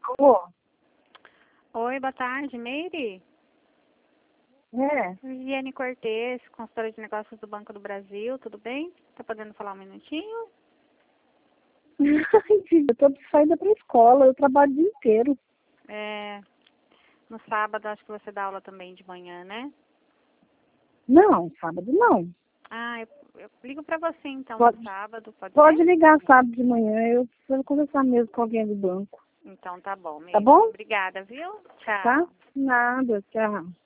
Alô? Oi, boa tarde, Meire. É. Viviane Cortez, consultora de negócios do Banco do Brasil, tudo bem? Tá podendo falar um minutinho? Ai, filha, eu tô de saída pra escola, eu trabalho o dia inteiro. No sábado, acho que você dá aula também de manhã, né? Não, sábado não. Eu ligo pra você então Pode, no sábado, pode pode ser? ligar sábado de manhã, eu preciso conversar mesmo com alguém do banco. Então tá bom, Tá Meire. bom? Obrigada, viu? Tchau. Tá? Nada, tchau.